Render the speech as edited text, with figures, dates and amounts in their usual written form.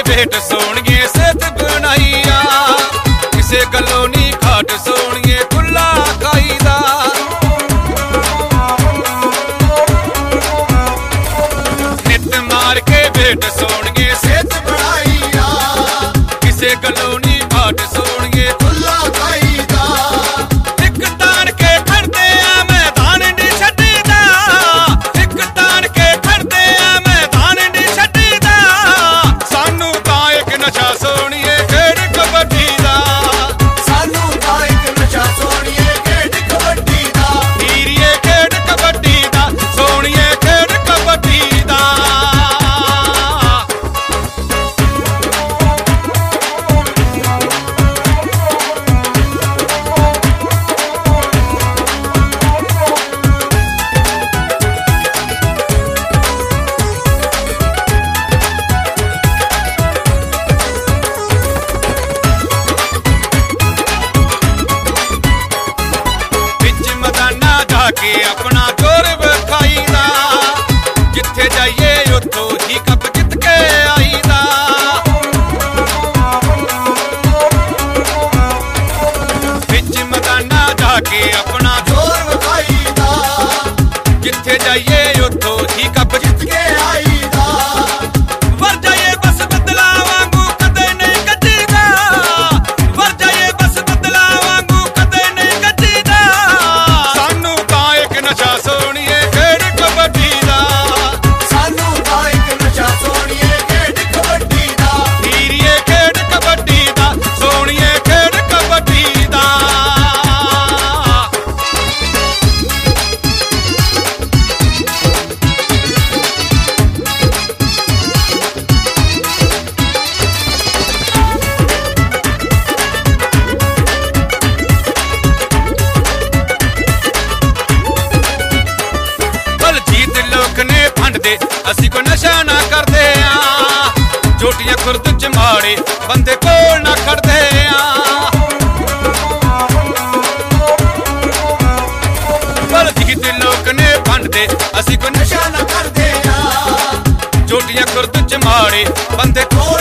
भेट सोनिए सेहत बनाई आ किसे गलों नी घाट सोनिए खुला खाईदा नित मार के भेट सोनिए सेहत बनाई आ किसे गलों नी घाट सोनिए खुला खाईदा एक तान के खड़दे आ मैदान नी छड्डीदा एक तान के खड़दे आ मैदान नी छड्डीदा सानू तां एक नशा सोनिए खेड कबड्डी दा सानू तां एक नशा सोनिए खेड कबड्डी दा हीरिए खेड कबड्डी दा सोनिए खेड कबड्डी दा के अपना जोर विखाईदा जिथे जाइए उतो ही कप जित के आईदा बिच मैदाना जाके अपना जोर विखाईदा जिथे जाइए उतो ही कप जित के आईदा वर जाइए बस बदला वांगू कदे नहीं गजीदा वर जाइए बस बदला वांगू कदे नहीं गजीदा सानू नशा सोनिए खेड कबड्डी दा सानू तां एक नशा सोनिए खेड कबड्डी दा हीरिए खेड कबड्डी दा सोनिए खेड कबड्डी दा ਅਸੀਂ ਕੋਈ ਨਸ਼ਾ ਨਾ ਕਰਦੇ ਆ ਜੋਟੀਆਂ ਖੁਰਦ ਚ ਮਾੜੇ ਬੰਦੇ ਕੋਲ ਨਾ ਖੜਦੇ ਆ ਬਲਜੀਤ ਲੋਕ ਨੇ ਫੰਡਦੇ ਅਸੀਂ ਕੋਈ ਨਸ਼ਾ ਨਾ ਕਰਦੇ ਆ ਜੋਟੀਆਂ ਖੁਰਦ ਚ ਮਾੜੇ ਬੰਦੇ ਕੋਲ